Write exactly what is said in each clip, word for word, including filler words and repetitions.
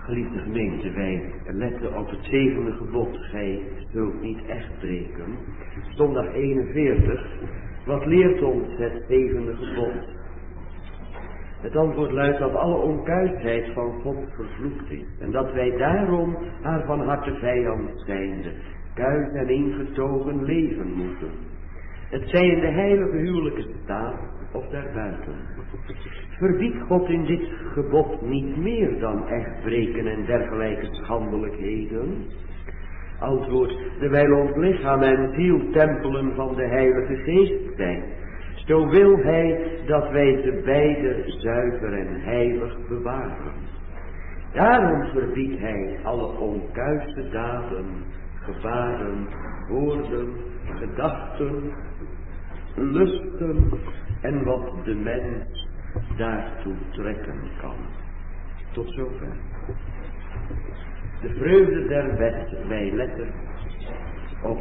Geliefde gemeente, wij letten op het zevende gebod. Gij zult niet echt breken. Zondag eenenveertig. Wat leert ons het zevende gebod? Het antwoord luidt dat alle onkuisheid van God vervloekt is. En dat wij daarom haar van harte vijand zijnde kuis en ingetogen leven moeten. Het zij in de heilige huwelijken staat of daarbuiten. Verbiedt God in dit gebod niet meer dan echtbreken en dergelijke schandelijkheden? Antwoord, terwijl ons lichaam en ziel tempelen van de Heilige Geest zijn, zo wil hij dat wij ze beide zuiver en heilig bewaren. Daarom verbiedt hij alle onkuise daden, gebaren, woorden, gedachten, lusten en wat de mens daartoe trekken kan. Tot zover. De vreugde der wet, wij letten op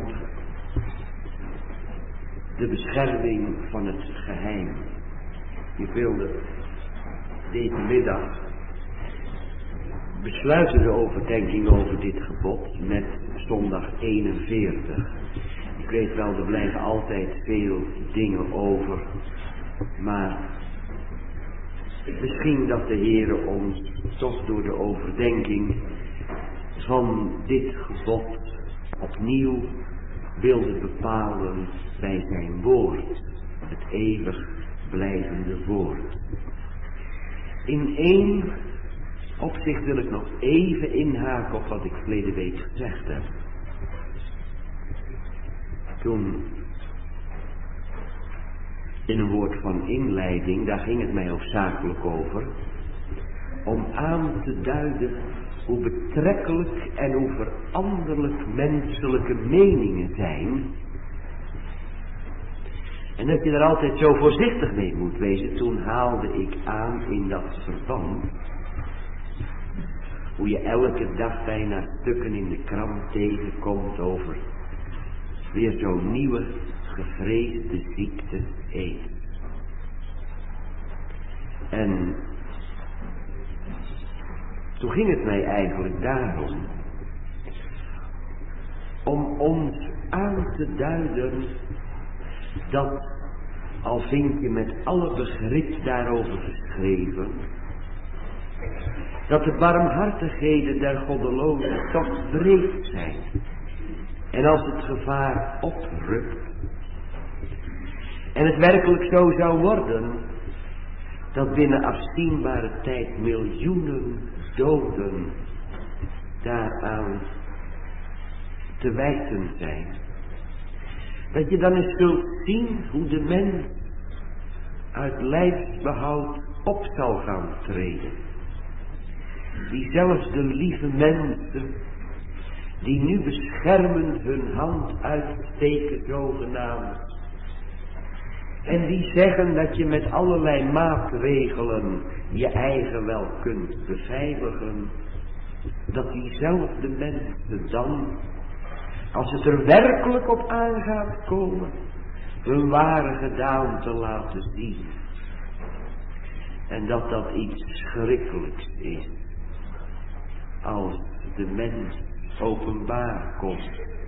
de bescherming van het geheim. Ik wilde deze middag besluiten de overdenking over dit gebod met zondag eenenveertig. Ik weet wel, er blijven altijd veel dingen over, maar misschien dat de Heere ons toch door de overdenking van dit gebod opnieuw wilde bepalen bij zijn woord, het eeuwig blijvende woord. In één opzicht wil ik nog even inhaken op wat ik verleden week gezegd heb. Toen, in een woord van inleiding, daar ging het mij hoofdzakelijk over, om aan te duiden hoe betrekkelijk en hoe veranderlijk menselijke meningen zijn. En dat je er altijd zo voorzichtig mee moet wezen. Toen haalde ik aan in dat verband hoe je elke dag bijna stukken in de krant tegenkomt over weer zo'n nieuwe gevreesde ziekte AIDS. En toen ging het mij eigenlijk daarom om ons aan te duiden dat, al vind je met alle begrip daarover geschreven, dat de barmhartigheden der goddelozen toch breed zijn. En als het gevaar oprukt, en het werkelijk zo zou worden, dat binnen afzienbare tijd miljoenen doden daaraan te wijten zijn, dat je dan eens zult zien hoe de mens uit lijfsbehoud op zal gaan treden. Die zelfs de lieve mensen, die nu beschermend hun hand uitsteken zogenaamd, en die zeggen dat je met allerlei maatregelen je eigen wel kunt beveiligen, dat diezelfde mensen dan, als het er werkelijk op aan gaat komen, hun ware gedaante laten zien. En dat dat iets schrikkelijks is, als de mens openbaar komt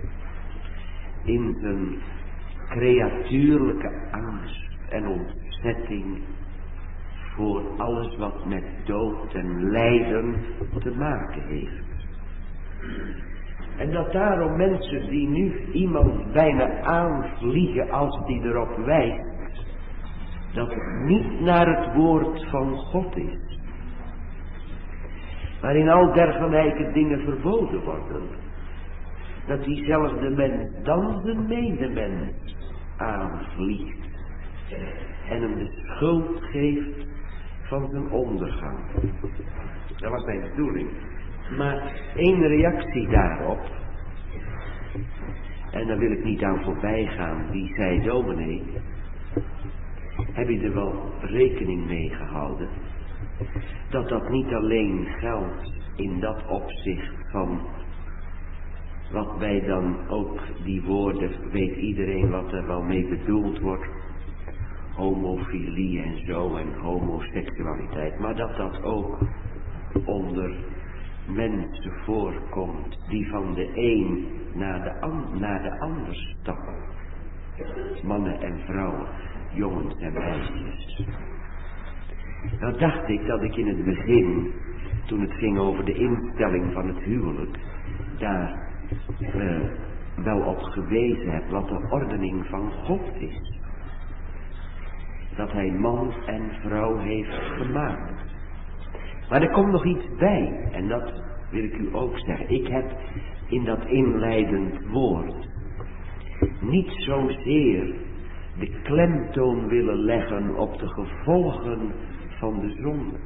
in zijn creatuurlijke angst en ontzetting voor alles wat met dood en lijden te maken heeft. En dat daarom mensen die nu iemand bijna aanvliegen als die erop wijst dat het niet naar het woord van God is, waarin al dergelijke dingen verboden worden, dat diezelfde mens dan de medemens aanvliegt en hem de schuld geeft van zijn ondergang. Dat was mijn bedoeling. Maar één reactie daarop, en daar wil ik niet aan voorbij gaan, die zei: dominee, heb je er wel rekening mee gehouden dat dat niet alleen geldt in dat opzicht van wat wij dan ook, die woorden, weet iedereen wat er wel mee bedoeld wordt, homofilie en zo en homoseksualiteit, maar dat dat ook onder mensen voorkomt die van de een naar de, an, naar de ander stappen. Mannen en vrouwen, jongens en meisjes. Nou dacht ik dat ik in het begin, toen het ging over de instelling van het huwelijk, daar uh, wel op gewezen heb wat de ordening van God is. Dat hij man en vrouw heeft gemaakt. Maar er komt nog iets bij, en dat wil ik u ook zeggen. Ik heb in dat inleidend woord niet zozeer de klemtoon willen leggen op de gevolgen van de zonde.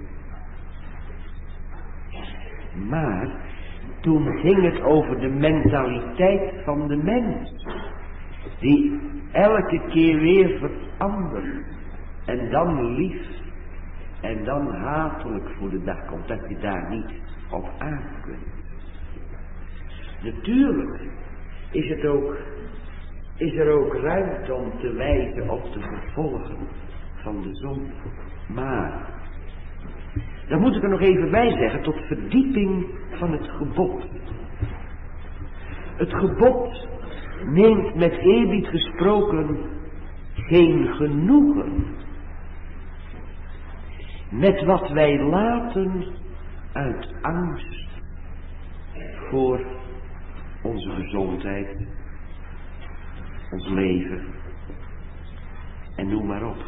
Maar toen ging het over de mentaliteit van de mens, die elke keer weer verandert en dan lief en dan hatelijk voor de dag komt, dat je daar niet op aan kunt. Natuurlijk is het ook, is er ook ruimte om te wijzen op de gevolgen van de zonde. Maar, daar moet ik er nog even bij zeggen, tot verdieping van het gebod. Het gebod neemt met eerbied gesproken geen genoegen met wat wij laten uit angst voor onze gezondheid, ons leven en noem maar op.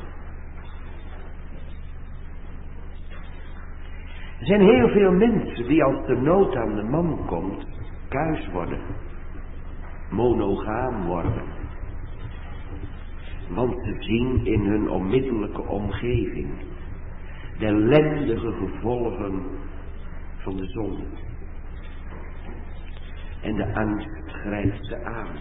Er zijn heel veel mensen die als de nood aan de man komt, kuis worden, monogaam worden. Want ze zien in hun onmiddellijke omgeving de ellendige gevolgen van de zonde. En de angst grijpt ze aan.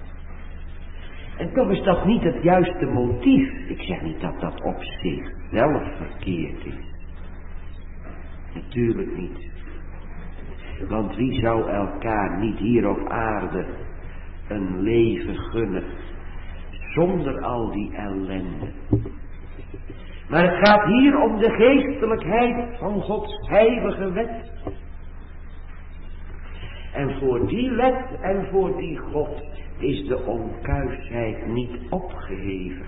En toch is dat niet het juiste motief. Ik zeg niet dat dat op zichzelf verkeerd is. Natuurlijk niet. Want wie zou elkaar niet hier op aarde een leven gunnen zonder al die ellende? Maar het gaat hier om de geestelijkheid van Gods heilige wet. En voor die wet en voor die God is de onkuisheid niet opgeheven.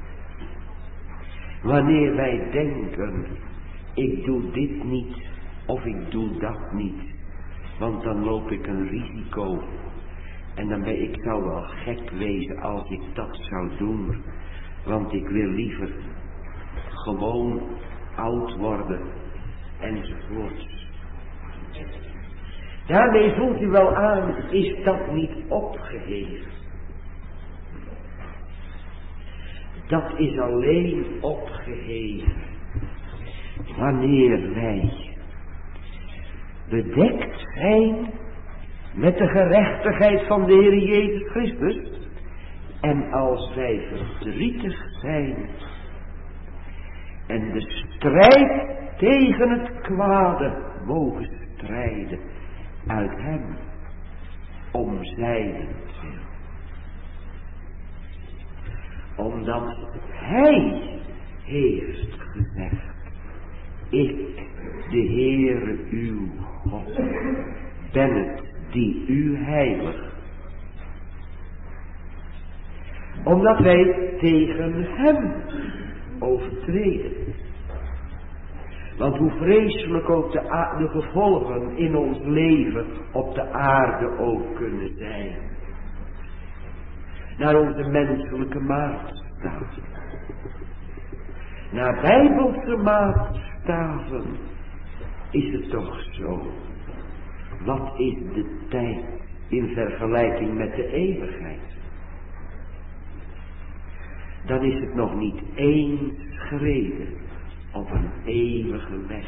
Wanneer wij denken, ik doe dit niet of ik doe dat niet, want dan loop ik een risico. En dan ben ik zou wel gek wezen als ik dat zou doen, want ik wil liever gewoon oud worden enzovoort. Daarmee voelt u wel aan, is dat niet opgeheven? Dat is alleen opgeheven wanneer wij bedekt zijn met de gerechtigheid van de Heer Jezus Christus en als wij verdrietig zijn en de strijd tegen het kwade mogen strijden uit hem om zijnentwil. Omdat hij heeft gezegd, ik, de Heere uw God, ben het die u heiligt. Omdat wij tegen hem overtreden. Want hoe vreselijk ook de, a- de gevolgen in ons leven op de aarde ook kunnen zijn. Naar onze menselijke maatstaven. Naar bijbelse maatstaven is het toch zo. Wat is de tijd in vergelijking met de eeuwigheid? Dan is het nog niet één schreden op een eeuwige weg.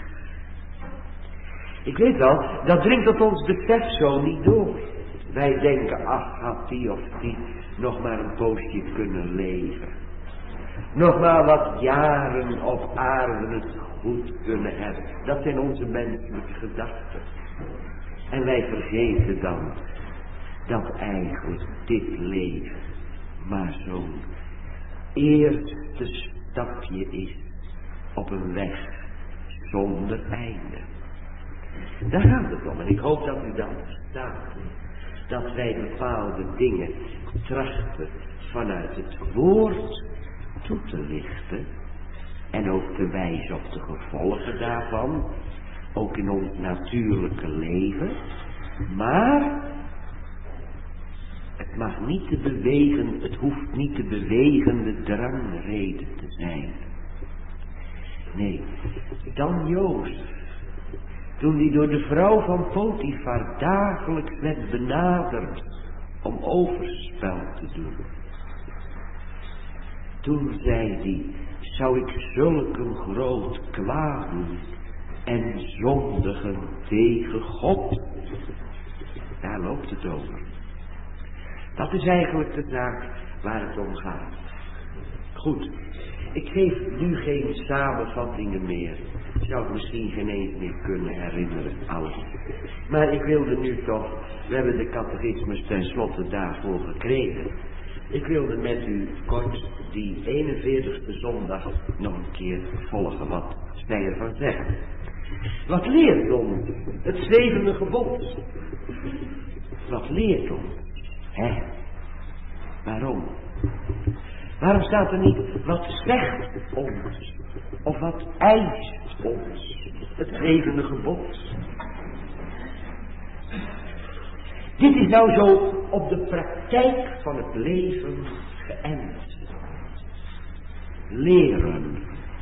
Ik weet wel, dat dringt tot ons besef zo niet door. Wij denken, ach, had die of die nog maar een poosje kunnen leven. Nog maar wat jaren op aarde het goed kunnen hebben. Dat zijn onze menselijke gedachten. En wij vergeten dan dat eigenlijk dit leven maar zo'n eerste stapje is op een weg zonder einde. Daar gaat het om. En ik hoop dat u dat verstaat. Dat wij bepaalde dingen trachten vanuit het woord toe te lichten. En ook te wijzen op de gevolgen daarvan. Ook in ons natuurlijke leven. Maar het mag niet te bewegen, het hoeft niet te bewegende drangreden te zijn. Nee, dan Jozef, toen hij door de vrouw van Potifar dagelijks werd benaderd om overspel te doen. Toen zei hij, zou ik zulk een groot kwaad doen en zondigen tegen God? Daar loopt het over. Dat is eigenlijk de zaak waar het om gaat. Goed, ik geef nu geen samenvattingen meer. Ik zou het misschien geen eens meer kunnen herinneren, alles. Maar ik wilde nu toch, we hebben de catechismus tenslotte daarvoor gekregen. Ik wilde met u kort die eenenveertigste zondag nog een keer volgen. Wat zij ervan zeggen. Wat leert ons het zevende gebod? Wat leert ons? Hè? Waarom? Waarom staat er niet wat zegt ons? Of wat eist ons? Het zevende gebod. Dit is nou zo op de praktijk van het leven geënt. Leren.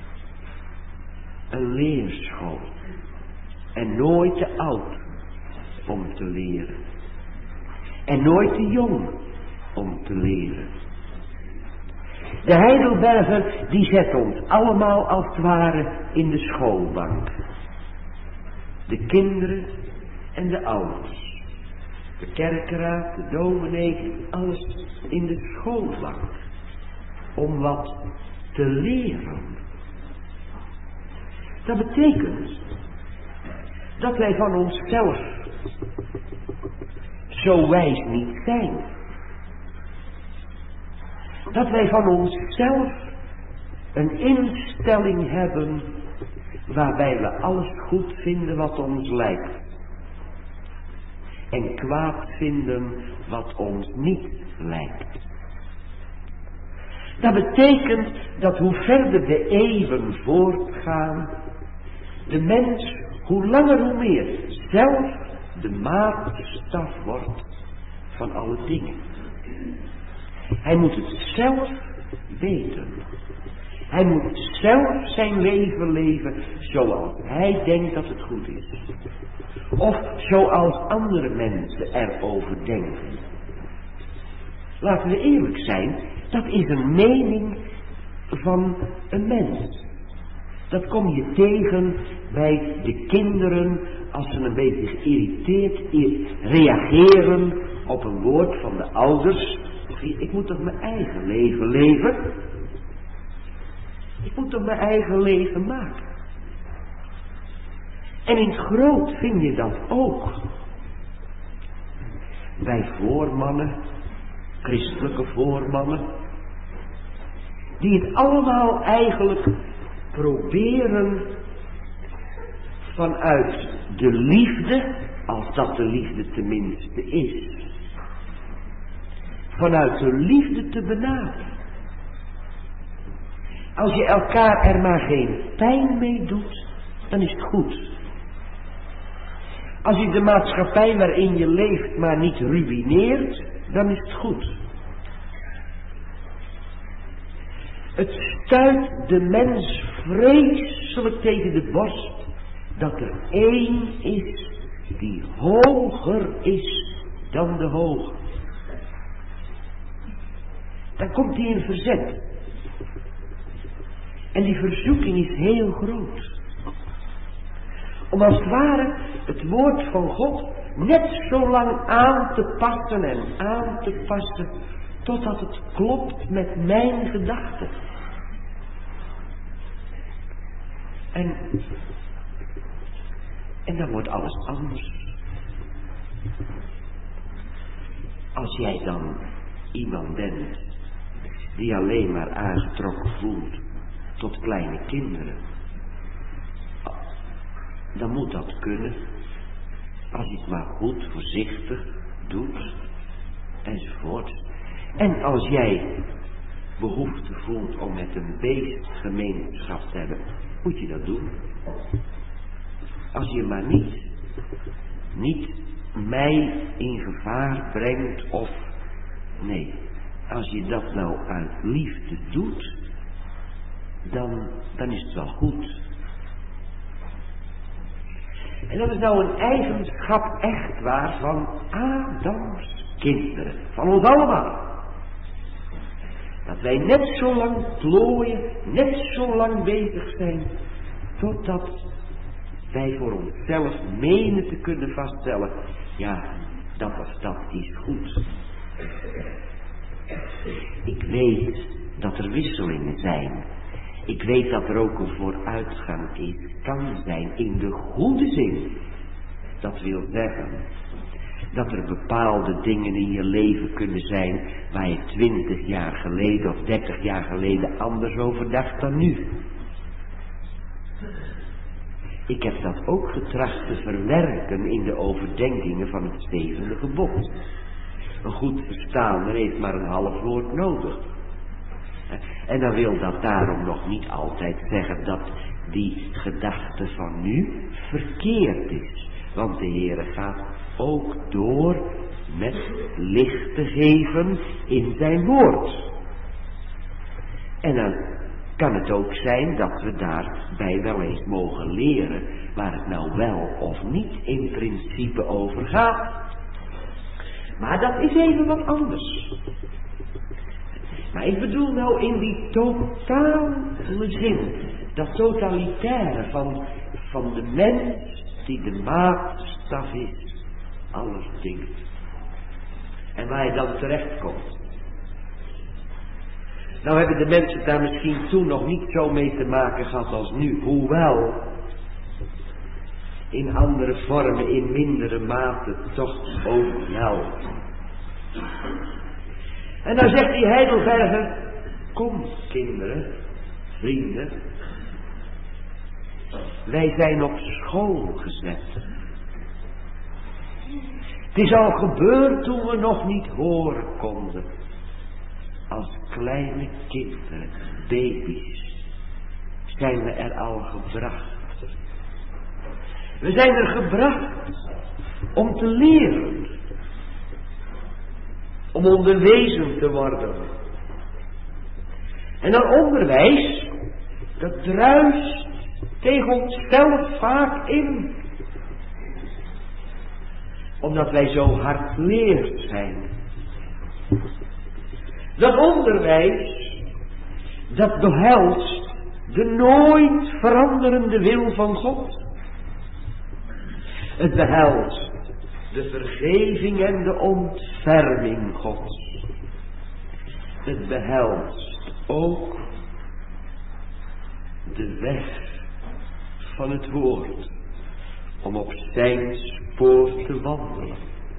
Een leerschool. En nooit te oud om te leren. En nooit te jong om te leren. De Heidelberger die zet ons allemaal als het ware in de schoolbank. De kinderen en de ouders. De kerkraad, de dominee, alles in de schoolbank. Om wat te leren. Dat betekent dat wij van onszelf zo wijs niet zijn. Dat wij van onszelf een instelling hebben waarbij we alles goed vinden wat ons lijkt. En kwaad vinden wat ons niet lijkt. Dat betekent dat hoe verder de eeuwen voortgaan, de mens hoe langer hoe meer zelf de maatstaf wordt van alle dingen. Hij moet het zelf weten. Hij moet zelf zijn leven leven zoals hij denkt dat het goed is. Of zoals andere mensen erover denken. Laten we eerlijk zijn, dat is een mening van een mens. Dat kom je tegen bij de kinderen als ze een beetje geïrriteerd reageren op een woord van de ouders. Ik moet toch mijn eigen leven leven? Ik moet toch mijn eigen leven maken? En in het groot vind je dat ook. Bij voormannen, christelijke voormannen, die het allemaal eigenlijk proberen vanuit de liefde, als dat de liefde tenminste is, vanuit de liefde te benaderen. Als je elkaar er maar geen pijn mee doet, dan is het goed. Als je de maatschappij waarin je leeft maar niet ruïneert, dan is het goed. Het stuit de mens vreselijk tegen de borst dat er één is die hoger is dan de hoge. Dan komt hij in verzet. En die verzoeking is heel groot. Om als het ware het woord van God net zo lang aan te passen en aan te passen totdat het klopt met mijn gedachten. En, en dan wordt alles anders. Als jij dan iemand bent die alleen maar aangetrokken voelt tot kleine kinderen, dan moet dat kunnen. Als je het maar goed, voorzichtig doet, enzovoort. En als jij behoefte voelt om met een beest gemeenschap te hebben, moet je dat doen. Als je maar niet, niet mij in gevaar brengt of, nee, als je dat nou uit liefde doet, dan, dan is het wel goed. En dat is nou een eigenschap echt waar van Adams kinderen, van ons allemaal. Dat wij net zo lang plooien, net zo lang bezig zijn, totdat wij voor onszelf menen te kunnen vaststellen, ja, dat of dat is goed. Ik weet dat er wisselingen zijn. Ik weet dat er ook een vooruitgang is, kan zijn, in de goede zin. Dat wil zeggen dat er bepaalde dingen in je leven kunnen zijn waar je twintig jaar geleden of dertig jaar geleden anders over dacht dan nu. Ik heb dat ook getracht te verwerken in de overdenkingen van het zevende gebod. Een goed verstaander heeft maar een half woord nodig. En dan wil dat daarom nog niet altijd zeggen dat die gedachte van nu verkeerd is. Want de Heere gaat ook door met licht te geven in zijn woord. En dan kan het ook zijn dat we daarbij wel eens mogen leren waar het nou wel of niet in principe over gaat. Maar dat is even wat anders. Maar ik bedoel nou in die totale zin, dat totalitaire van, van de mens die de maatstaf is, alles dingen. En waar je dan terecht komt. Nou hebben de mensen daar misschien toen nog niet zo mee te maken gehad als nu, hoewel in andere vormen, in mindere mate toch ook wel. En dan zegt die Heidelberger, kom kinderen, vrienden, wij zijn op school gezet. Het is al gebeurd toen we nog niet horen konden. Als kleine kinderen, baby's, zijn we er al gebracht. We zijn er gebracht om te leren. Om onderwezen te worden. En dat onderwijs, dat druist tegen onszelf vaak in. Omdat wij zo hardleerd zijn. Dat onderwijs, dat behelst de nooit veranderende wil van God. Het behelst de vergeving en de ontferming Gods. Het behelst ook de weg van het woord om op zijn spoor te wandelen.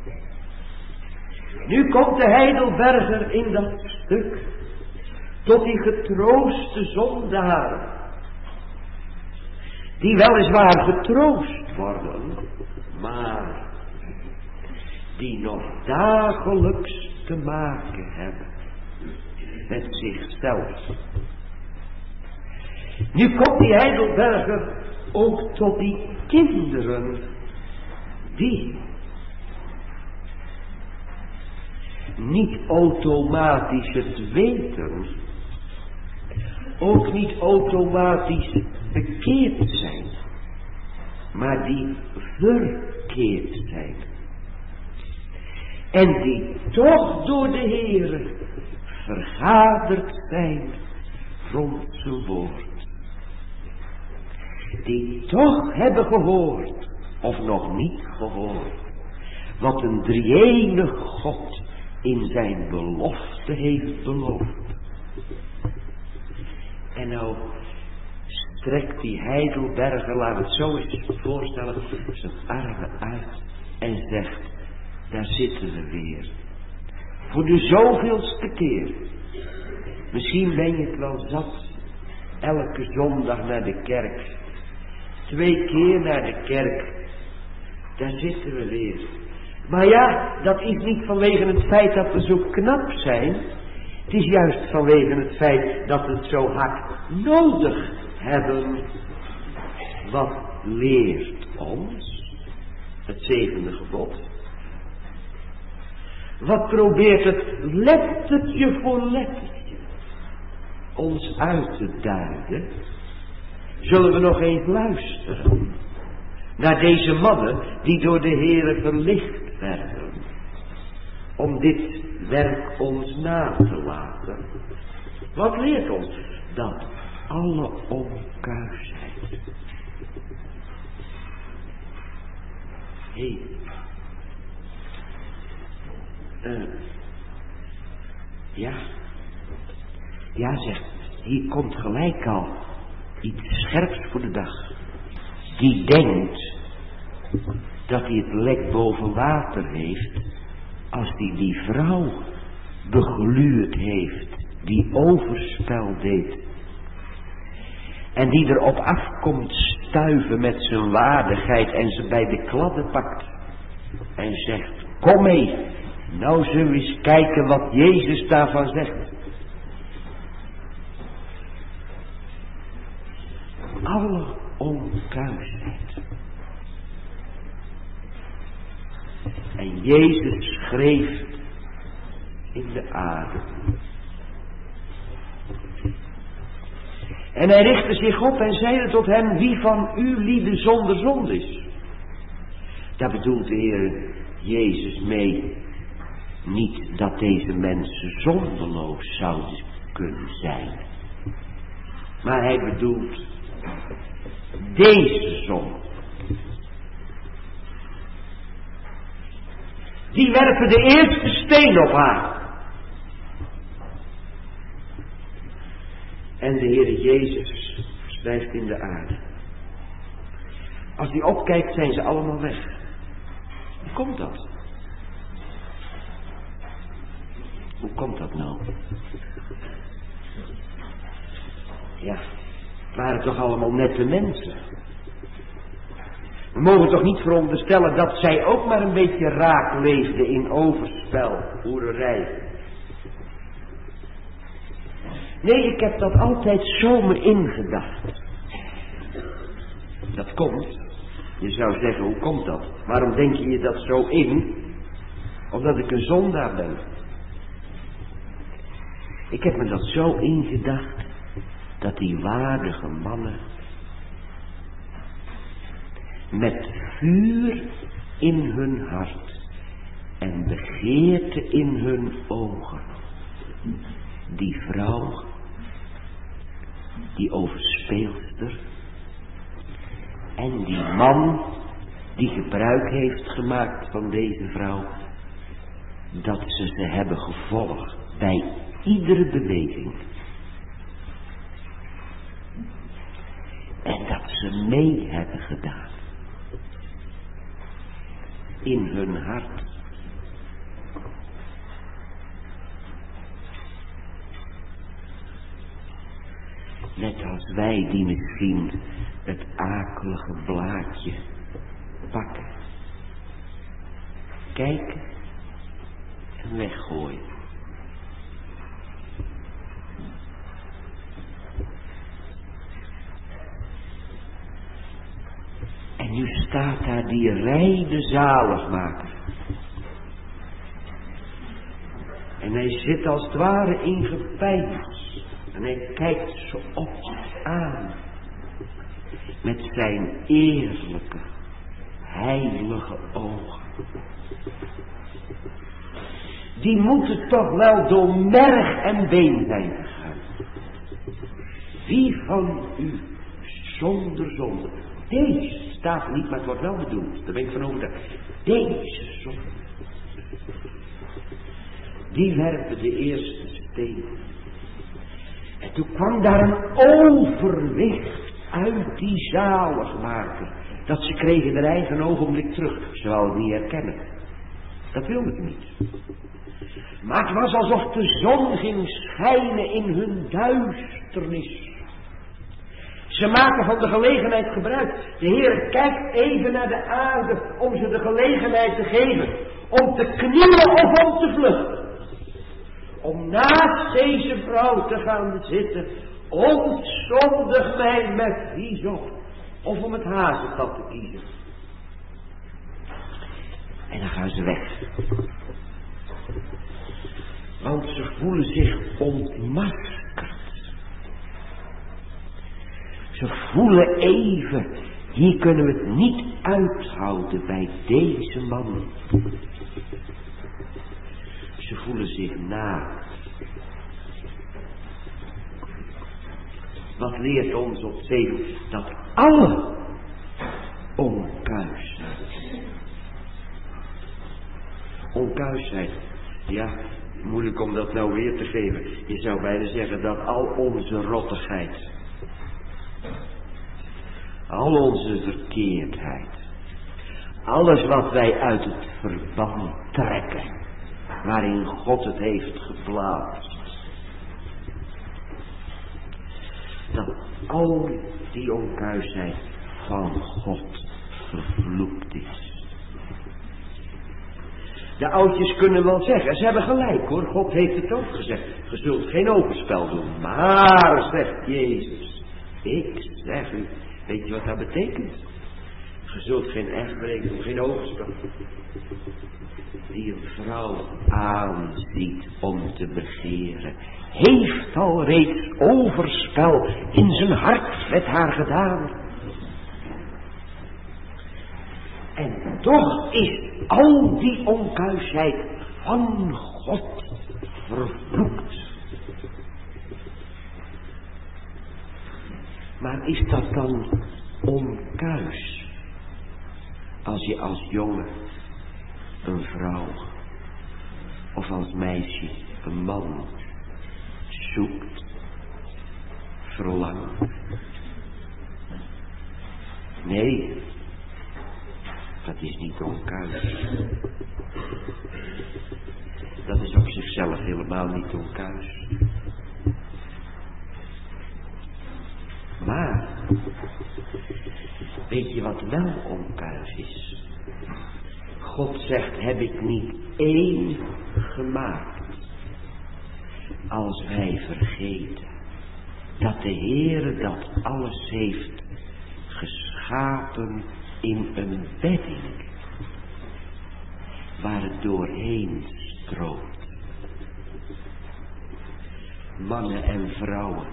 Nu komt de Heidelberger in dat stuk tot die getrooste zondaren, die weliswaar getroost worden, maar die nog dagelijks te maken hebben met zichzelf. Nu komt die Heidelberger ook tot die kinderen die niet automatisch het weten, ook niet automatisch bekeerd zijn, maar die verkeerd zijn. En die toch door de Heere vergaderd zijn rond zijn woord. Die toch hebben gehoord, of nog niet gehoord, wat een drie-enige God in zijn belofte heeft beloofd. En nou strekt die Heidelberger, laat het zo eens voorstellen, zijn armen uit en zegt, daar zitten we weer. Voor de zoveelste keer. Misschien ben je het wel zat, elke zondag naar de kerk. Twee keer naar de kerk. Daar zitten we weer. Maar ja, dat is niet vanwege het feit dat we zo knap zijn. Het is juist vanwege het feit dat we het zo hard nodig hebben. Wat leert ons het zevende gebod? Wat probeert het lettertje voor lettertje ons uit te duiden? Zullen we nog eens luisteren naar deze mannen die door de Heere verlicht werden, om dit werk ons na te laten. Wat leert ons? Dat alle onkuisheid. Hé. Hey. Uh, ja. Ja, zeg, hier komt gelijk al iets scherps voor de dag. Die denkt dat hij het lek boven water heeft als hij die vrouw begluurd heeft, die overspel deed. En die erop afkomt stuiven met zijn waardigheid en ze bij de kladden pakt. En zegt, kom mee, nou zullen we eens kijken wat Jezus daarvan zegt. Alle onkuisheid. En Jezus schreef in de aarde. En hij richtte zich op en zeide tot hen, wie van u lieden zonder zonde is. Daar bedoelt de Heer Jezus mee. Niet dat deze mensen zondeloos zouden kunnen zijn. Maar hij bedoelt deze zonde. Die werpen de eerste steen op haar. En de Heer Jezus schrijft in de aarde. Als hij opkijkt zijn ze allemaal weg. Hoe komt dat? Hoe komt dat nou? Ja, het waren toch allemaal nette mensen. We mogen toch niet veronderstellen dat zij ook maar een beetje raak leefden in overspel, hoererij. Nee, ik heb dat altijd zo me ingedacht. Dat komt. Je zou zeggen, hoe komt dat? Waarom denk je je dat zo in? Omdat ik een zondaar ben. Ik heb me dat zo ingedacht, dat die waardige mannen met vuur in hun hart en begeerte in hun ogen die vrouw, die overspeelster en die man die gebruik heeft gemaakt van deze vrouw, dat ze ze hebben gevolgd bij iedere beweging. En dat ze mee hebben gedaan. In hun hart. Net als wij die misschien het akelige blaadje pakken. Kijken en weggooien. En nu staat daar die reine zaligmaker. En hij zit als het ware in gepeins. En hij kijkt ze op aan. Met zijn eerlijke, heilige ogen. Die moeten toch wel door merg en been zijn gegaan. Wie van u zonder zonde. Deze staat niet, maar het wordt wel bedoeld. Daar ben ik van overtuigd. Deze zonde. Die werpen de eerste steen. En toen kwam daar een overwicht uit die zaligmaker. Dat ze kregen hun eigen ogenblik terug. Ze wouden het niet herkennen. Dat wilde ik niet. Maar het was alsof de zon ging schijnen in hun duisternis. Ze maken van de gelegenheid gebruik. De Heer kijkt even naar de aarde om ze de gelegenheid te geven. Om te knielen of om te vluchten. Om naast deze vrouw te gaan zitten. Ontzondig mij met hyssop. Of om het hazenpad te kiezen. En dan gaan ze weg. Want ze voelen zich ontmaskerd. Ze voelen even, hier kunnen we het niet uithouden bij deze man. Ze voelen zich naakt. Wat leert ons op zeven? Dat alle onkuis zijn. Onkuis zijn. Ja, moeilijk om dat nou weer te geven. Je zou bijna zeggen dat al onze rottigheid, al onze verkeerdheid, alles wat wij uit het verband trekken, waarin God het heeft geplaatst, dat al die onkuisheid van God vervloekt is. De oudjes kunnen wel zeggen, ze hebben gelijk hoor, God heeft het ook gezegd. Je zult geen overspel doen, maar, zegt Jezus, ik zeg u, weet je wat dat betekent? Je zult geen echtbreek doen, geen overspel. Die een vrouw aanziet om te begeren, heeft al reeds overspel in zijn hart met haar gedaan. En toch is al die onkuisheid van God vervloekt. Maar is dat dan onkuis? Als je als jongen een vrouw of als meisje een man zoekt, verlangt. Nee, dat is niet onkuis. Dat is op zichzelf helemaal niet onkuis. Maar, weet je wat wel onkuis is? God zegt, heb ik niet één gemaakt. Als wij vergeten dat de Heere dat alles heeft geschapen in een bedding waar het doorheen stroomt. Mannen en vrouwen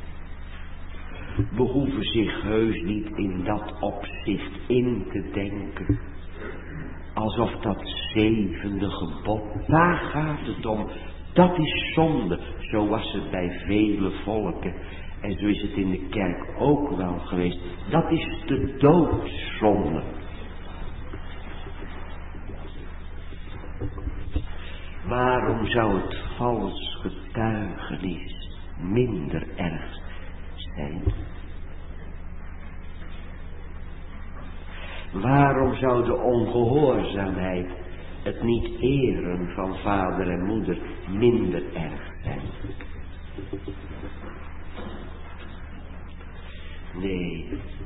behoeven zich heus niet in dat opzicht in te denken, alsof dat zevende gebod, daar gaat het om, dat is zonde. Zo was het bij vele volken en zo is het in de kerk ook wel geweest. Dat is de doodzonde. Waarom zou het vals getuigenis minder erg zijn? Waarom zou de ongehoorzaamheid, het niet eren van vader en moeder, minder erg zijn? Nee.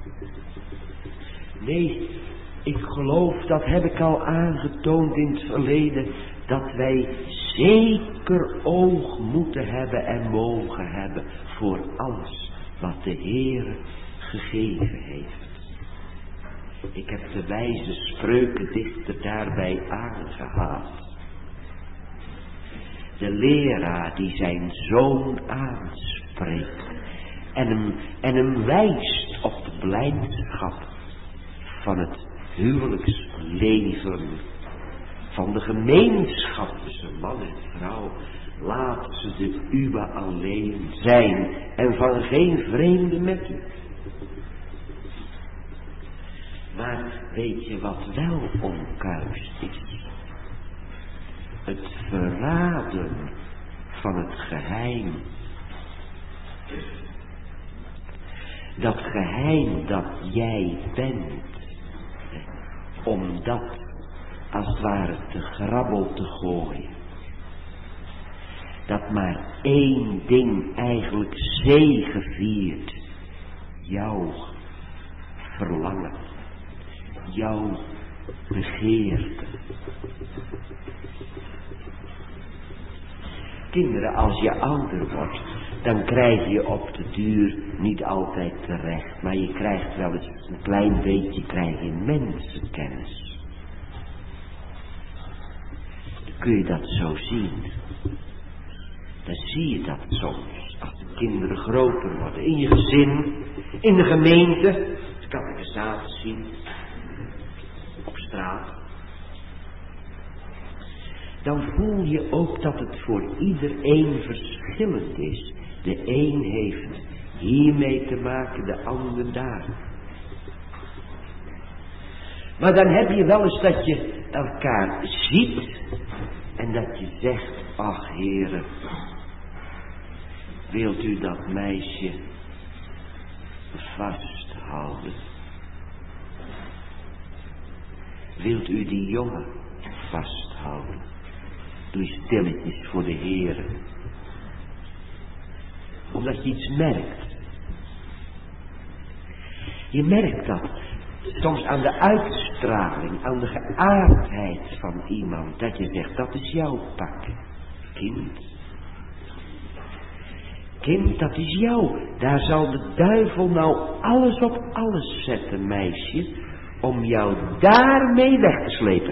Nee, ik geloof, dat heb ik al aangetoond in het verleden, dat wij zeker oog moeten hebben en mogen hebben voor alles wat de Heere gegeven heeft. Ik heb de wijze spreukendichter daarbij aangehaald. De leraar die zijn zoon aanspreekt en hem, en hem wijst op de blijdschap van het huwelijksleven, van de gemeenschap tussen man en vrouw. Laat ze de uwe alleen zijn en van geen vreemde met u. Maar weet je wat wel onkuis is? Het verraden van het geheim. Dat geheim dat jij bent. Om dat als het ware te grabbel te gooien. Dat maar één ding eigenlijk zegeviert jouw verlangen, jouw begeerte. Kinderen, als je ouder wordt, dan krijg je op de duur niet altijd terecht, maar je krijgt wel eens een klein beetje, krijg je mensenkennis. Dan kun je dat zo zien. Dan zie je dat soms, als de kinderen groter worden, in je gezin, in de gemeente, dat kan ik s'avonds zien, op straat. Dan voel je ook dat het voor iedereen verschillend is. De een heeft hiermee te maken, de ander daar. Maar dan heb je wel eens dat je elkaar ziet en dat je zegt, ach Heere, wilt u dat meisje vasthouden? Wilt u die jongen vasthouden? Doe je stilletjes voor de Heere. Omdat je iets merkt. Je merkt dat soms aan de uitstraling, aan de geaardheid van iemand. Dat je zegt, dat is jouw pak, kind. Kind, dat is jou. Daar zal de duivel nou alles op alles zetten, meisje, om jou daarmee weg te slepen.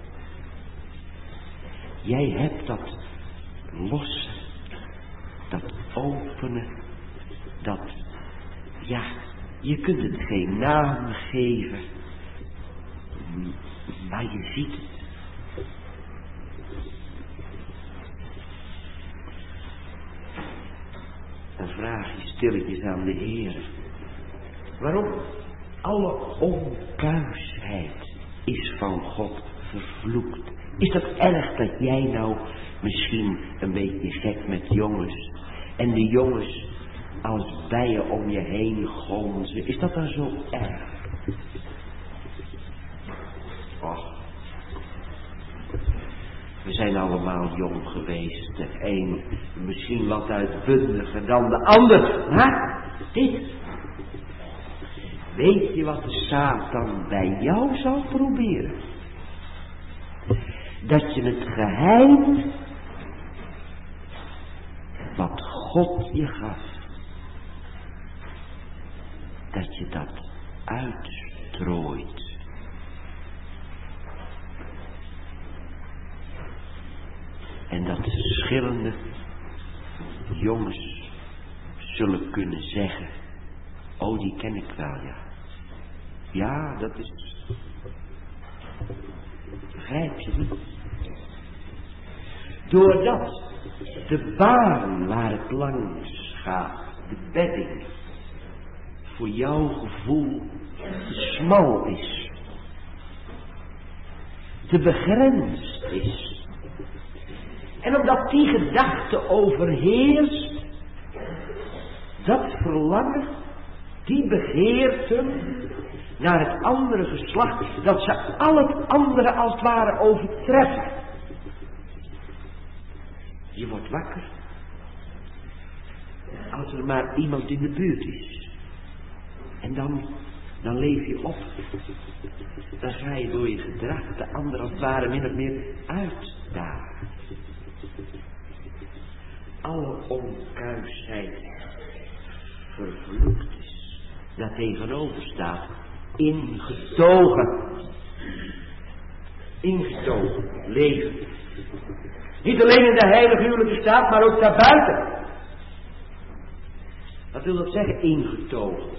Jij hebt dat losse, dat openen, dat, ja, je kunt het geen naam geven, maar je ziet het. Dan vraag je stilletjes aan de Heer. Waarom? Alle onkuisheid is van God vervloekt. Is dat erg dat jij nou misschien een beetje gek met jongens en de jongens als bijen om je heen gonzen? Is dat dan zo erg? Och, we zijn allemaal jong geweest. De een misschien wat uitbundiger dan de ander. Maar dit, weet je wat de Satan bij jou zal proberen? Dat je het geheim wat God je gaf, dat je dat uitstrooit. En dat verschillende jongens zullen kunnen zeggen, oh, die ken ik wel, ja. Ja, dat is... Begrijp je niet? Doordat de baan waar het langs gaat, de bedding, voor jouw gevoel te smal is, te begrensd is. En omdat die gedachte overheerst, dat verlangen, die begeerten naar het andere geslacht, dat ze al het andere als het ware overtreffen. Je wordt wakker als er maar iemand in de buurt is. En dan, dan leef je op. Dan ga je door je gedrag de ander als het ware min of meer uitdagen. Alle onkuisheid vervloekt is. Daar tegenover staat ingetogen. Ingetogen leven. Niet alleen in de heilige huwelijke staat, maar ook daarbuiten. Wat wil dat zeggen, ingetogen?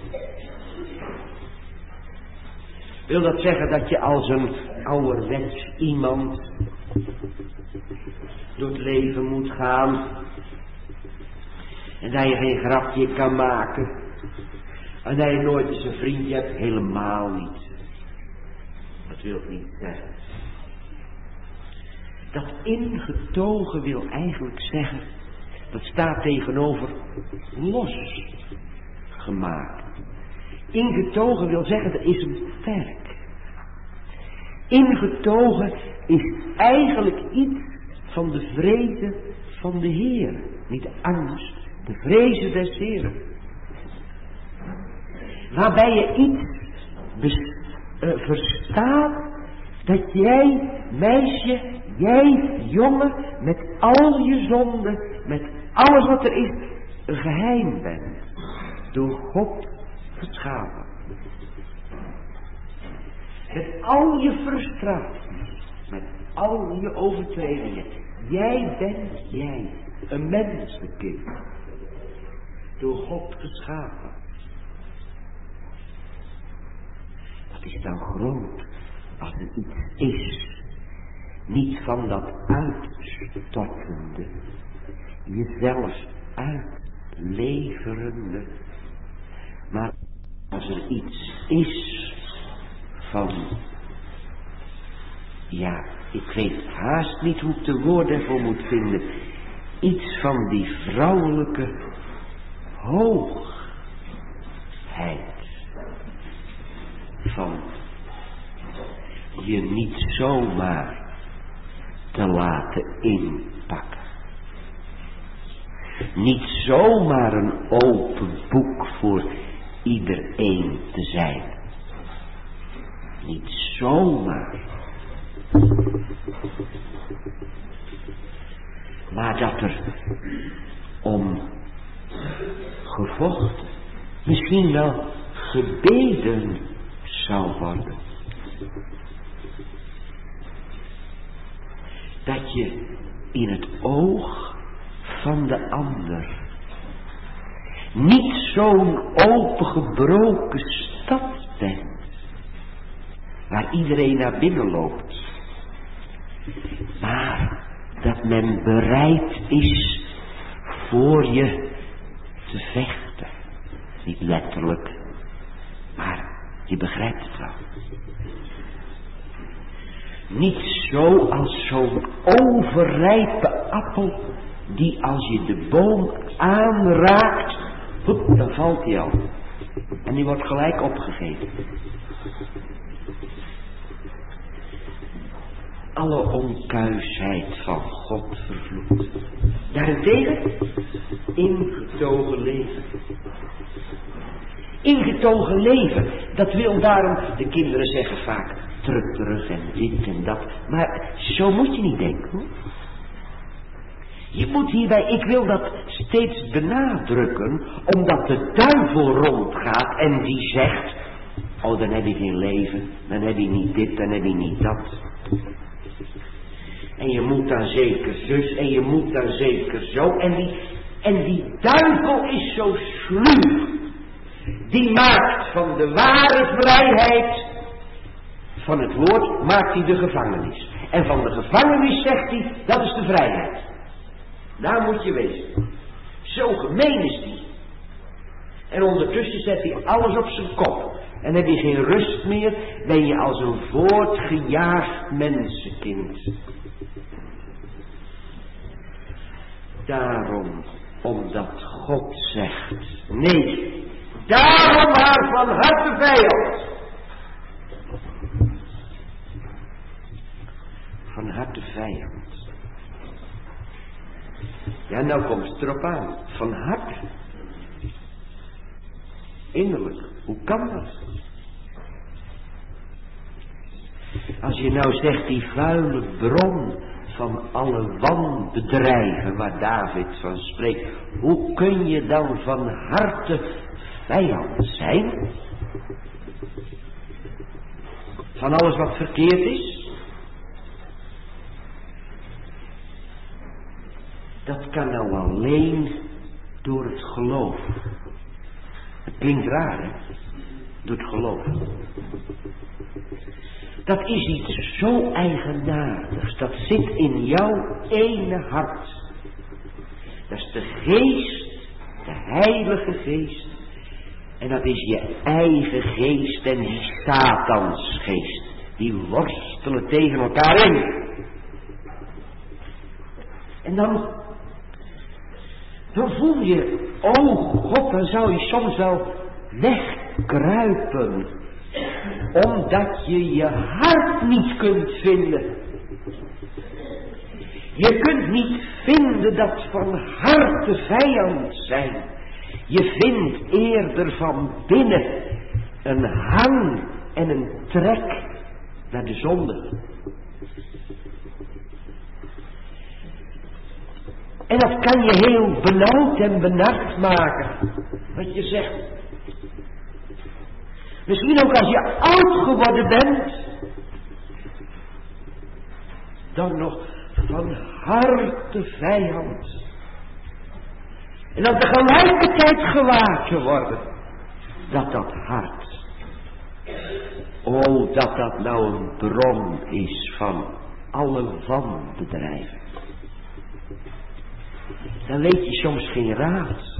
Wil dat zeggen dat je als een ouderwets iemand door het leven moet gaan en dat je geen grapje kan maken en dat je nooit eens een vriendje hebt? Helemaal niet. Dat wil ik niet zeggen. Dat ingetogen wil eigenlijk zeggen, dat staat tegenover losgemaakt. Ingetogen wil zeggen, er is een perk. Ingetogen is eigenlijk iets van de vrede van de Heer. Niet de angst, de vreze des Heeren. Waarbij je iets bes- uh, verstaat dat jij, meisje, jij, jongen, met al je zonden, met alles wat er is, een geheim bent. Door God geschapen. Met al je frustraties, met al je overtredingen. Jij bent jij, een mensenkind. Door God geschapen. Wat is dan groot als er iets is. Niet van dat uitstortende, jezelf uitleverende. Maar als er iets is van, ja, ik weet haast niet hoe ik de woorden ervoor moet vinden. Iets van die vrouwelijke hoogheid. Van je niet zomaar te laten inpakken. Niet zomaar een open boek voor iedereen te zijn. Niet zomaar. Maar dat er om gevochten, misschien wel gebeden zou worden. Dat je in het oog van de ander niet zo'n opengebroken stad bent, waar iedereen naar binnen loopt, maar dat men bereid is voor je te vechten. Niet letterlijk, maar je begrijpt het wel. Niet zo als zo'n overrijpe appel, die als je de boom aanraakt, hup, dan valt hij al. En die wordt gelijk opgegeten. Alle onkuisheid van God vervloekt. Daarentegen, ingetogen leven. Ingetogen leven, dat wil daarom, de kinderen zeggen vaak, trutterig en dit en dat. Maar zo moet je niet denken, hoor. Je moet hierbij, ik wil dat steeds benadrukken, omdat de duivel rondgaat en die zegt, oh, dan heb je geen leven, dan heb je niet dit, dan heb je niet dat. En je moet dan zeker zus, en je moet dan zeker zo. En die, en die duivel is zo sluw. Die maakt van de ware vrijheid, van het woord, maakt hij de gevangenis. En van de gevangenis zegt hij, dat is de vrijheid. Daar moet je wezen. Zo gemeen is die. En ondertussen zet hij alles op zijn kop. En heb je geen rust meer, ben je als een voortgejaagd mensenkind. Daarom, omdat God zegt, nee, daarom haar van harte vijand. Van harte vijand. Ja, nou komt het erop aan. Van harte. Innerlijk. Hoe kan dat? Als je nou zegt die vuile bron van alle wanbedrijven waar David van spreekt. Hoe kun je dan van harte vijand zijn? Van alles wat verkeerd is? Dat kan nou alleen door het geloof. Het klinkt raar, hè? Door het geloof. Dat is iets zo eigenaardigs. Dat zit in jouw ene hart. Dat is de geest, de heilige geest. En dat is je eigen geest en die Satans geest. Die worstelen tegen elkaar in. En dan... Dan voel je, oh God, dan zou je soms wel wegkruipen. Omdat je je hart niet kunt vinden. Je kunt niet vinden dat van harte vijand zijn. Je vindt eerder van binnen een hang en een trek naar de zonde. En dat kan je heel benauwd en benard maken. Wat je zegt. Misschien ook als je oud geworden bent. Dan nog van harte vijand. En dan tegelijkertijd gewaar te worden. Dat dat hart. Oh, dat dat nou een bron is van alle wanbedrijven. Dan weet je soms geen raad.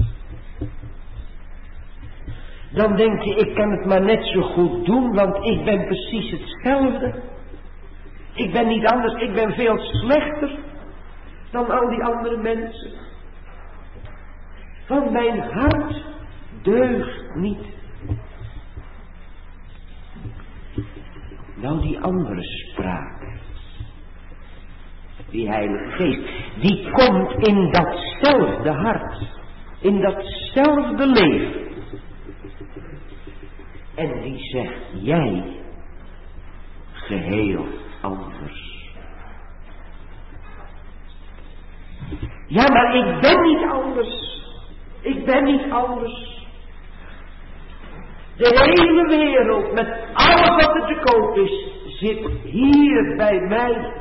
Dan denk je, ik kan het maar net zo goed doen, want ik ben precies hetzelfde. Ik ben niet anders, ik ben veel slechter dan al die andere mensen. Want mijn hart deugt niet. Nou, die andere spraak. Die Heilige Geest, die komt in datzelfde hart, in datzelfde leven. En die zegt, jij, geheel anders. Ja, maar ik ben niet anders. Ik ben niet anders. De hele wereld, met alles wat er te koop is, zit hier bij mij.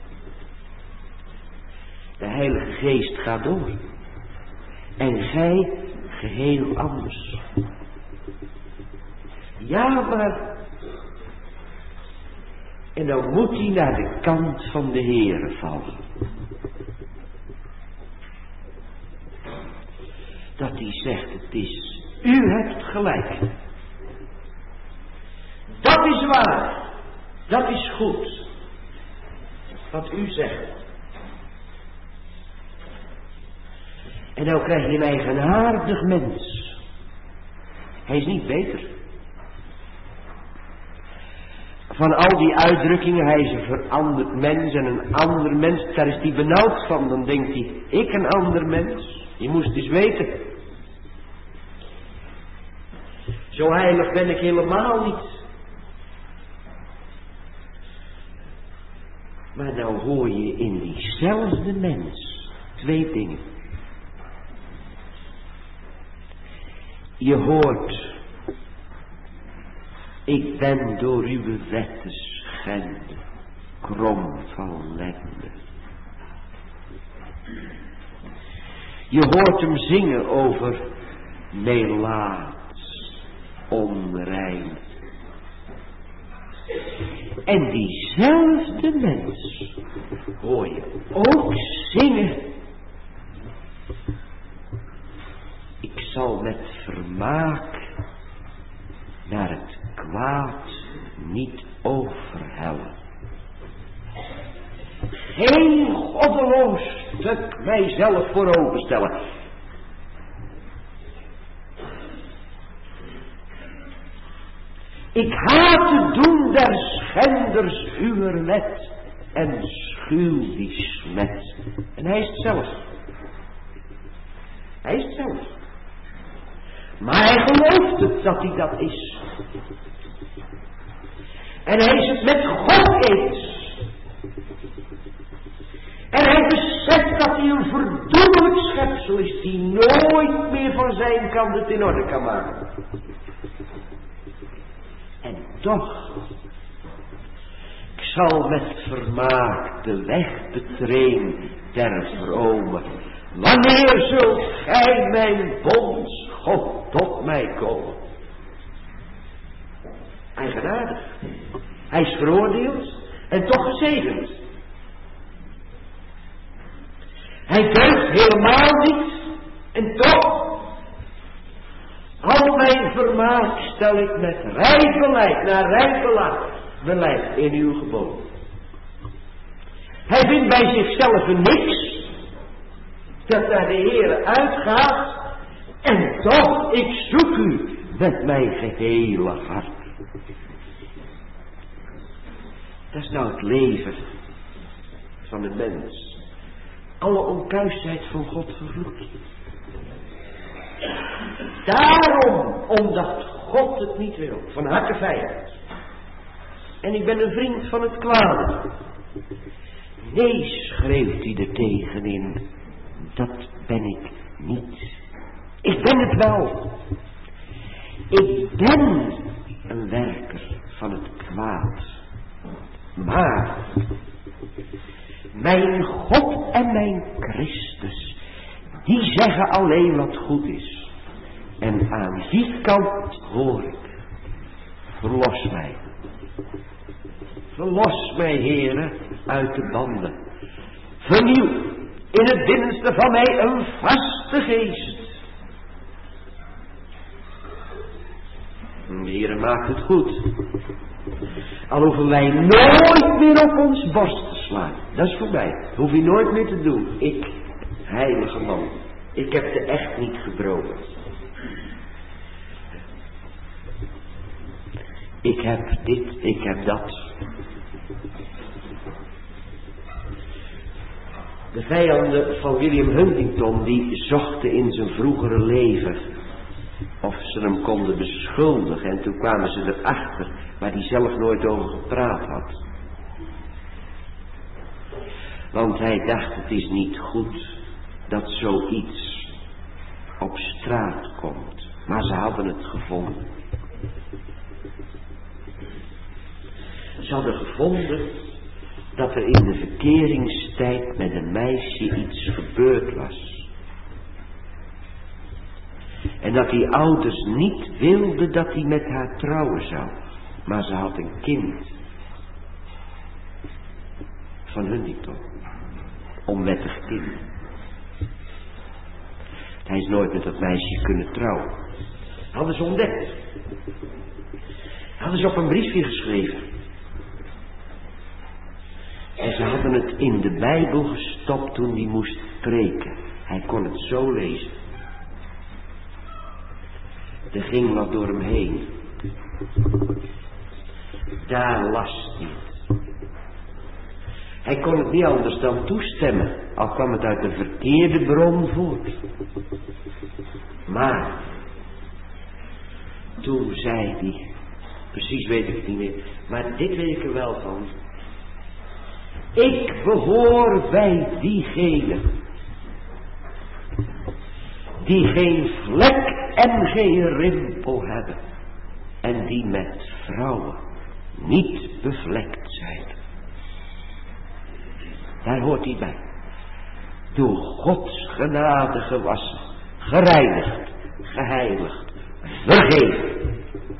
De Heilige Geest gaat door. En gij geheel anders. Ja, maar... En dan moet hij naar de kant van de Heere vallen. Dat hij zegt, het is, u hebt gelijk. Dat is waar. Dat is goed. Wat u zegt. En nou krijg je een eigenaardig mens. Hij is niet beter. Van al die uitdrukkingen, hij is een veranderd mens en een ander mens. Daar is hij benauwd van. Dan denkt hij, ik een ander mens. Je moest eens weten. Zo heilig ben ik helemaal niet. Maar nou hoor je in diezelfde mens twee dingen. Je hoort, ik ben door uw wetten schende, krom van lende. Je hoort hem zingen over melaats, onrein. En diezelfde mens hoor je ook zingen. Ik zal met vermaak naar het kwaad niet overhellen. Geen goddeloos stuk mijzelf voor openstellen. Ik haat het doen der schenders uwer wet en schuw die smet. En hij is het zelf. Hij is het zelf. Maar hij gelooft het dat hij dat is. En hij is het met God eens. En hij beseft dat hij een verdoemelijk schepsel is die nooit meer van zijn kant het in orde kan maken. En toch, ik zal met vermaak de weg betreden der vrome. Wanneer zult gij mijn bonds God tot mij komen? Eigenaardig. Hij is veroordeeld en toch gezegend. Hij deugt helemaal niet en toch. Al mijn vermaak stel ik met rijk beleid naar rijk beleid in uw geboden. Hij vindt bij zichzelf niks dat naar de Heere uitgaat. En toch, ik zoek u met mijn gehele hart. Dat is nou het leven van de mens. Alle onkuisheid van God vervloekt. Daarom, omdat God het niet wil. Van harte vijand. En ik ben een vriend van het kwade. Nee, schreeuwt hij er tegenin. Dat ben ik niet. Ik ben het wel. Ik ben een werker van het kwaad. Maar mijn God en mijn Christus, die zeggen alleen wat goed is. En aan die kant hoor ik. Verlos mij. Verlos mij, Heere, uit de banden. Vernieuw in het binnenste van mij een vaste geest. De Heere maakt het goed. Al hoeven wij nooit meer op ons borst te slaan. Dat is voorbij. Dat hoef je nooit meer te doen. Ik, heilige man. Ik heb de echt niet gebroken. Ik heb dit, ik heb dat. De vijanden van William Huntington, die zochten in zijn vroegere leven of ze hem konden beschuldigen. En toen kwamen ze erachter, waar hij zelf nooit over gepraat had. Want hij dacht, het is niet goed dat zoiets op straat komt. Maar ze hadden het gevonden. Ze hadden gevonden dat er in de verkeringstijd met een meisje iets gebeurd was. En dat die ouders niet wilden dat hij met haar trouwen zou. Maar ze had een kind. Van Huntington. Onwettig kind. Hij is nooit met dat meisje kunnen trouwen. Hadden ze ontdekt. Hadden ze op een briefje geschreven. En ze hadden het in de Bijbel gestopt toen hij moest preken. Hij kon het zo lezen. Er ging wat door hem heen. Daar las hij het. Hij kon het niet anders dan toestemmen, al kwam het uit de verkeerde bron voort. Maar toen zei hij, precies weet ik het niet meer, maar dit weet ik er wel van. Ik behoor bij diegenen die geen vlek en geen rimpel hebben en die met vrouwen niet bevlekt zijn. Daar hoort hij bij. Door Gods genade gewassen, gereinigd, geheiligd, vergeven.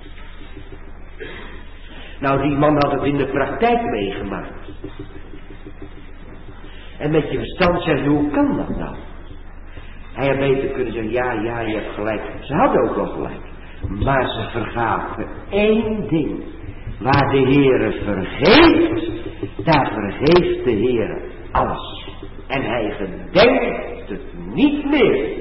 Nou, die man had het in de praktijk meegemaakt. En met je verstand zeg je, hoe kan dat nou? Hij had beter kunnen zeggen, ja, ja, je hebt gelijk. Ze hadden ook wel gelijk. Maar ze vergaten één ding. Waar de Heere vergeeft, daar vergeeft de Heere alles. En hij gedenkt het niet meer.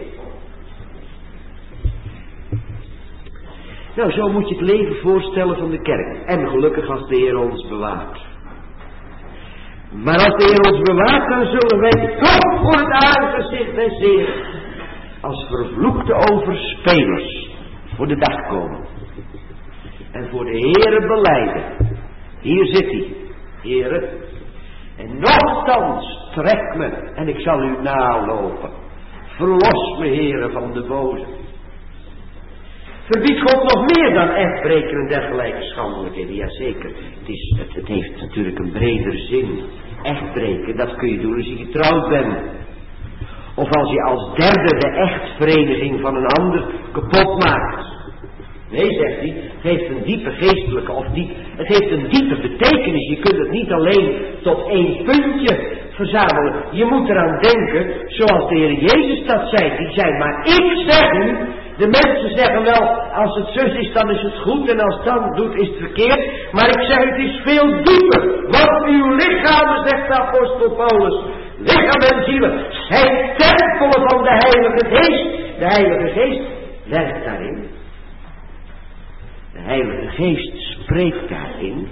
Nou, zo moet je het leven voorstellen van de kerk. En gelukkig als de Heer ons bewaart. Maar als de Heer ons bewaart, dan zullen wij toch voor het aangezicht des Heeren als vervloekte overspelers voor de dag komen. En voor de Heere belijden. Hier zit hij, Heere. En nochtans trek me en ik zal u nalopen. Verlos me, Heere, van de boze. Verbiedt God nog meer dan echtbreken en dergelijke schandelijkheden? Jazeker, het, is, het, het heeft natuurlijk een bredere zin. Echtbreken, dat kun je doen als je getrouwd bent. Of als je als derde de echtvereniging van een ander kapot maakt. Nee, zegt hij, het heeft een diepe geestelijke, of diep, het heeft een diepe betekenis. Je kunt het niet alleen tot één puntje verzamelen. Je moet eraan denken, zoals de Heer Jezus dat zei. Die zei, maar ik zeg u, de mensen zeggen wel, als het zus is, dan is het goed, en als het dan doet, is het verkeerd. Maar ik zeg, het is veel dieper. Want uw lichamen, zegt de apostel Paulus, lichaam en zielen, zijn tempelen van de Heilige Geest. De Heilige Geest werkt daarin. De Heilige Geest spreekt daarin.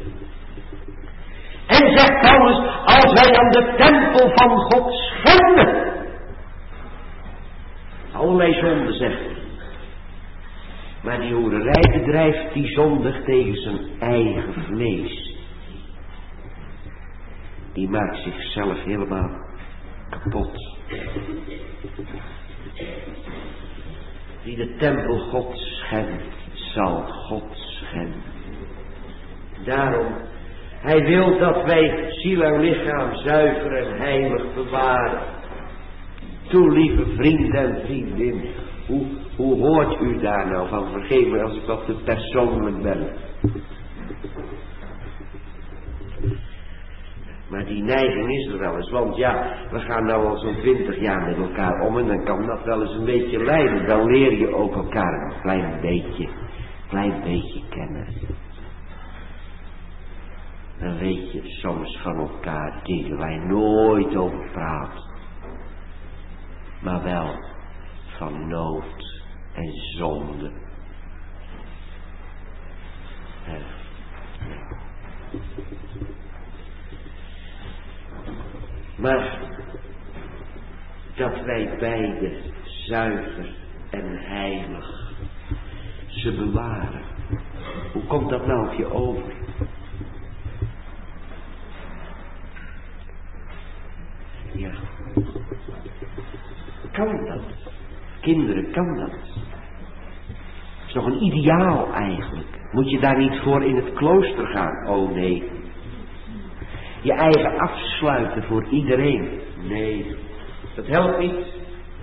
En zegt Paulus, als wij aan de tempel van God schenden. Allerlei zonden, zegt hij. Maar die hoererij bedrijft die zondig tegen zijn eigen vlees. Die maakt zichzelf helemaal kapot. Die de tempel God schendt, zal God schenden. Daarom, hij wil dat wij ziel en lichaam zuiver en heilig bewaren. Toe, lieve vriend en vriendin, hoe, hoe hoort u daar nou van? Vergeef me als ik wat te persoonlijk ben. Maar die neiging is er wel eens, want ja, we gaan nou al zo'n twintig jaar met elkaar om en dan kan dat wel eens een beetje lijden. Dan leer je ook elkaar een klein beetje, klein beetje kennen. Dan weet je soms van elkaar dingen waar je nooit over praat. Maar wel van nood en zonde. Ja. Maar dat wij beide zuiver en heilig ze bewaren. Hoe komt dat nou op je over? Ja. Kan dat? Kinderen, kan dat? Het is nog een ideaal eigenlijk. Moet je daar niet voor in het klooster gaan? Oh nee. Je eigen afsluiten voor iedereen? Nee, dat helpt niet.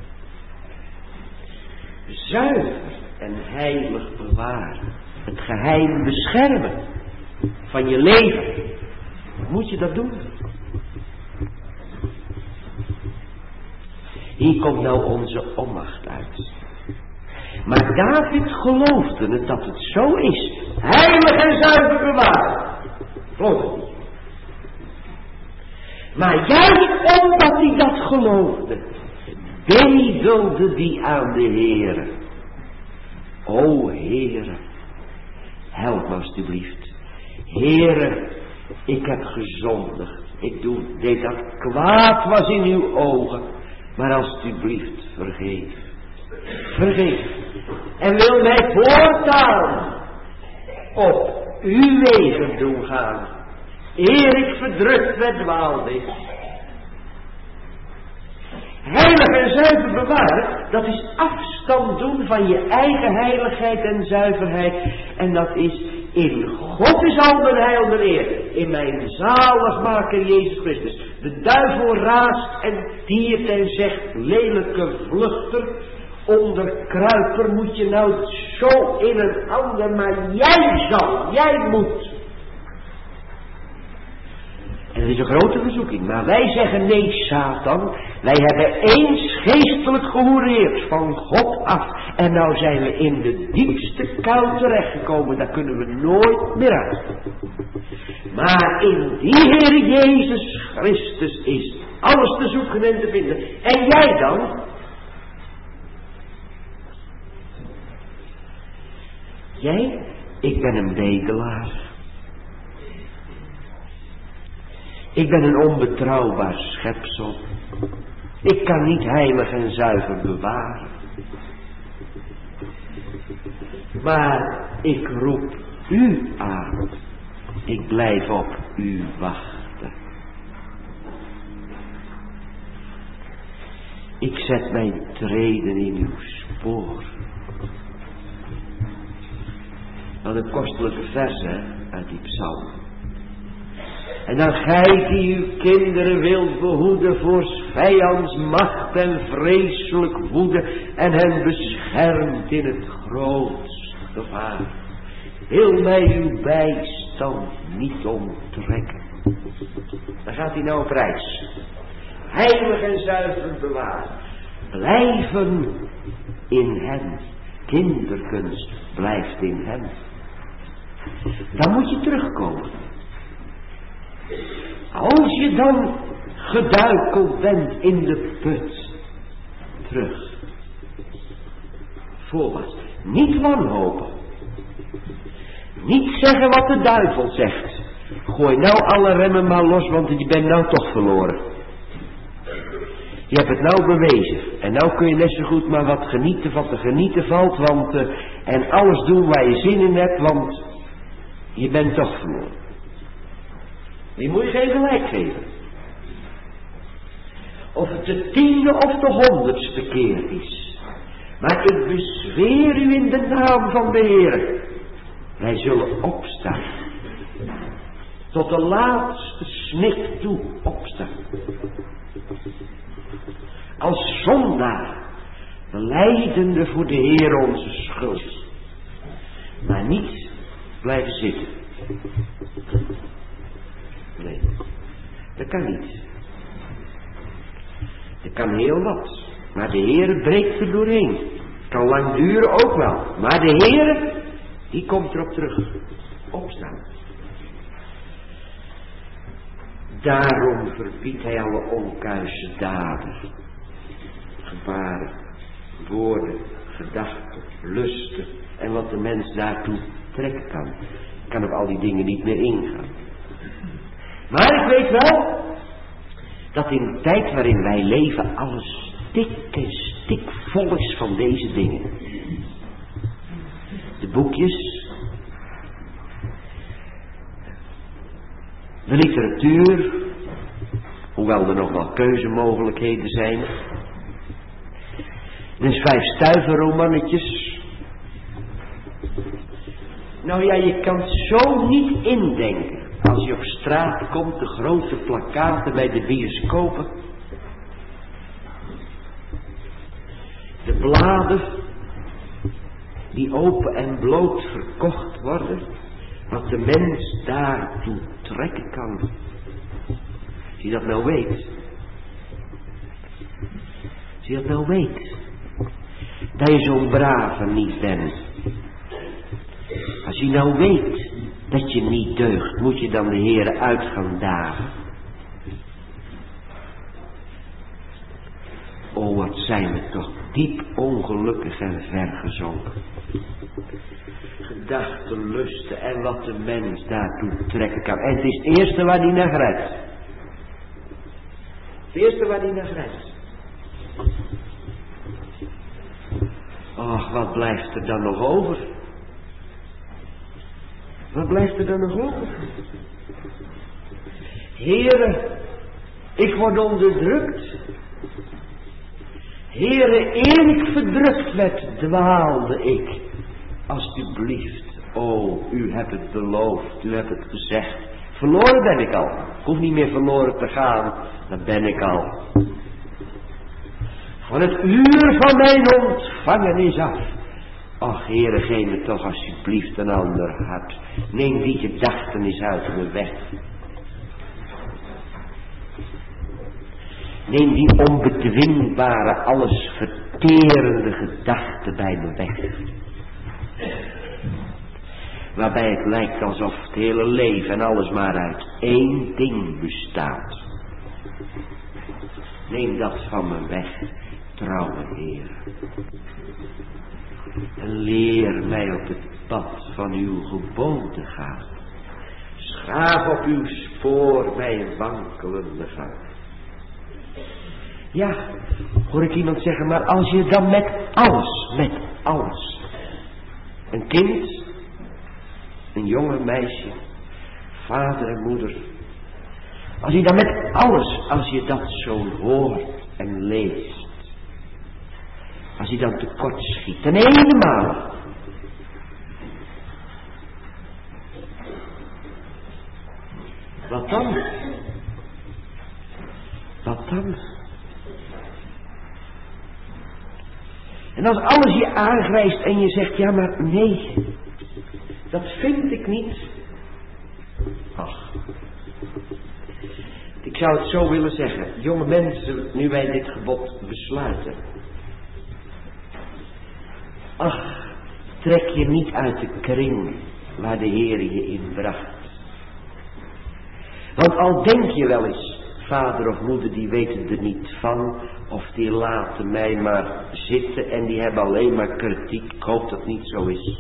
Zuiver en heilig bewaren. Het geheim beschermen van je leven. Moet je dat doen? Hier komt nou onze onmacht uit. Maar David geloofde het dat het zo is. Heilig en zuiver bewaren. Geloof het niet. Maar juist omdat hij dat geloofde, bedelde die aan de Heere. O Heere, help me alstublieft. Heere, ik heb gezondigd. Ik doe, deed dat kwaad was in uw ogen. Maar alstublieft, vergeef. Vergeef. En wil mij voortaan op uw wegen doen gaan. Eer ik verdrukt werd dwaald is. Heilig en zuiver bewaren, dat is afstand doen van je eigen heiligheid en zuiverheid. En dat is in God is al mijn heil mijn eer. In mijn zaligmaker Jezus Christus. De duivel raast en tiert en zegt, lelijke vluchter, onderkruiper, moet je nou zo in een ander, maar jij zal, jij moet. En dat is een grote verzoeking. Maar wij zeggen nee, Satan. Wij hebben eens geestelijk gehoereerd van God af. En nou zijn we in de diepste kuil terechtgekomen. Daar kunnen we nooit meer uit. Maar in die Heer Jezus Christus is alles te zoeken en te vinden. En jij dan? Jij? Ik ben een bedelaar. Ik ben een onbetrouwbaar schepsel. Ik kan niet heilig en zuiver bewaren. Maar ik roep u aan. Ik blijf op u wachten. Ik zet mijn treden in uw spoor. Dat een kostelijke vers, hè, uit die psalm. En dan gij die uw kinderen wilt behoeden voor vijands macht en vreselijk woede en hen beschermt in het grootste gevaar. Wil mij uw bijstand niet onttrekken. Daar gaat hij nou op reis. Heilig en zuiver bewaren. Blijven in hem. Kinderkunst blijft in hem. Dan moet je terugkomen. Als je dan geduikeld bent in de put, terug. Voorwaarts. Niet wanhopen. Niet zeggen wat de duivel zegt. Gooi nou alle remmen maar los, want je bent nou toch verloren. Je hebt het nou bewezen. En nou kun je net zo goed maar wat genieten wat te genieten valt. Want, uh, en alles doen waar je zin in hebt. Want je bent toch verloren. Die moet je geen gelijk geven. Of het de tiende of de honderdste keer is. Maar ik bezweer u in de naam van de Heer. Wij zullen opstaan. Tot de laatste snik toe opstaan. Als zondaar, belijdende voor de Heer onze schuld. Maar niet blijven zitten. Nee, dat kan niet. Dat kan heel wat. Maar de Heer breekt er doorheen. Het kan lang duren ook wel. Maar de Heer, die komt erop terug. Opstaan. Daarom verbiedt hij alle onkuise daden. Gebaren, woorden, gedachten, lusten. En wat de mens daartoe trekken kan. Ik kan op al die dingen niet meer ingaan. Maar ik weet wel dat in de tijd waarin wij leven alles stik en stik vol is van deze dingen. De boekjes, de literatuur, hoewel er nog wel keuzemogelijkheden zijn. De vijfstuiverromannetjes. Nou ja, je kan het zo niet indenken. Als je op straat komt, de grote plakkaten bij de bioscopen. De bladen die open en bloot verkocht worden. Wat de mens daartoe trekken kan. Als je dat nou weet. Als je dat nou weet. Dat je zo'n brave niet bent. Als je nou weet dat je niet deugt, moet je dan de Heere uit gaan dagen. O, wat zijn we toch diep ongelukkig en vergezonken. Gedachten, lusten en wat de mens daartoe trekken kan. En het is het eerste waar die naar grijpt. Het eerste waar die naar grijpt. Och, wat blijft er dan nog over? Wat blijft er dan nog over? Heere, ik word onderdrukt. Heere, eer ik verdrukt werd, dwaalde ik. Alsjeblieft, o, u hebt het beloofd, u hebt het gezegd. Verloren ben ik al. Ik hoef niet meer verloren te gaan, dat ben ik al. Van het uur van mijn ontvangenis af. Och, Heere, geef me toch alsjeblieft een ander hart. Neem die gedachtenis uit me weg. Neem die onbedwingbare, alles verterende gedachte bij me weg. Waarbij het lijkt alsof het hele leven en alles maar uit één ding bestaat. Neem dat van me weg, trouwe Heer. En leer mij op het pad van uw geboden gaan. Schaaf op uw spoor mijn wankelende gang. Ja, hoor ik iemand zeggen, maar als je dan met alles, met alles. Een kind, een jonge meisje, vader en moeder. Als je dan met alles, als je dat zo hoort en leest. Als je dan tekort schiet, ten eenmaal. Wat dan? Wat dan? En als alles je aangrijst en je zegt, ja maar nee, dat vind ik niet. Ach, ik zou het zo willen zeggen, jonge mensen, nu wij dit gebod besluiten. Ach, trek je niet uit de kring waar de Heer je in bracht. Want al denk je wel eens, vader of moeder die weten er niet van, of die laten mij maar zitten en die hebben alleen maar kritiek. Ik hoop dat het niet zo is.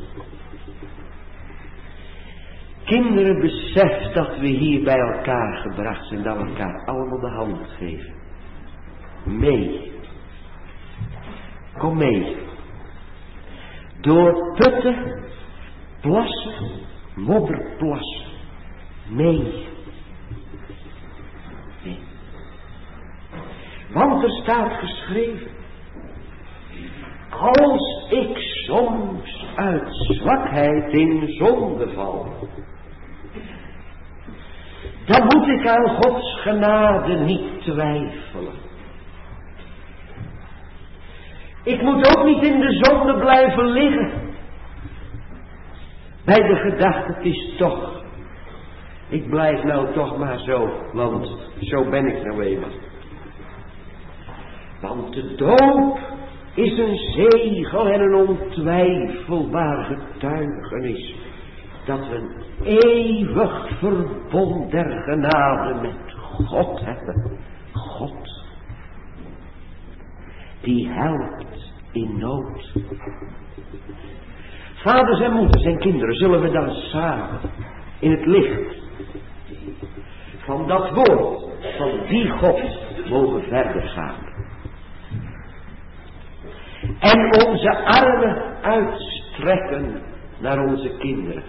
Kinderen, besef dat we hier bij elkaar gebracht zijn, dat we elkaar allemaal de hand geven. mee. Kom mee. Door putten, plassen, modderplassen. Mee. Nee. Want er staat geschreven. Als ik soms uit zwakheid in zonde val, dan moet ik aan Gods genade niet twijfelen. Ik moet ook niet in de zonde blijven liggen. Bij de gedachte, het is toch, ik blijf nou toch maar zo, want zo ben ik nou eenmaal. Want de doop is een zegel en een ontwijfelbaar getuigenis dat we een eeuwig verbond der genade met God hebben. God, die helpt in nood. Vaders en moeders en kinderen, zullen we dan samen in het licht van dat woord van die God mogen verder gaan. En onze armen uitstrekken naar onze kinderen.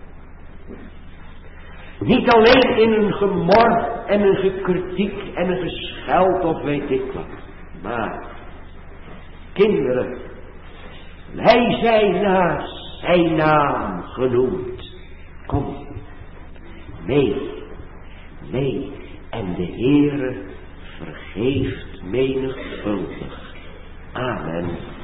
Niet alleen in een gemor en een gekritiek en een gescheld of weet ik wat. Maar, kinderen, wij zijn naar zijn naam genoemd. Kom, mee, mee. En de Heere vergeeft menigvuldig. Amen.